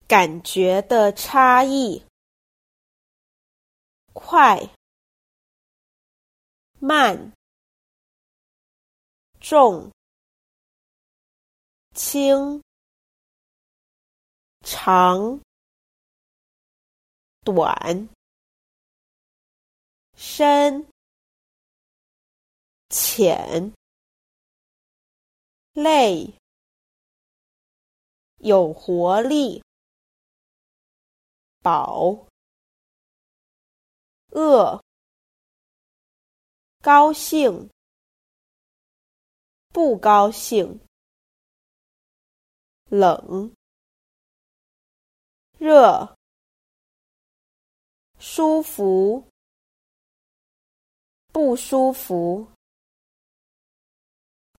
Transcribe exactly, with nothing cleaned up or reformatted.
感觉的差异，快、慢、重、轻、长、短、深、浅、累、有活力、饱、饿、高兴、不高兴、冷、热、舒服、不舒服、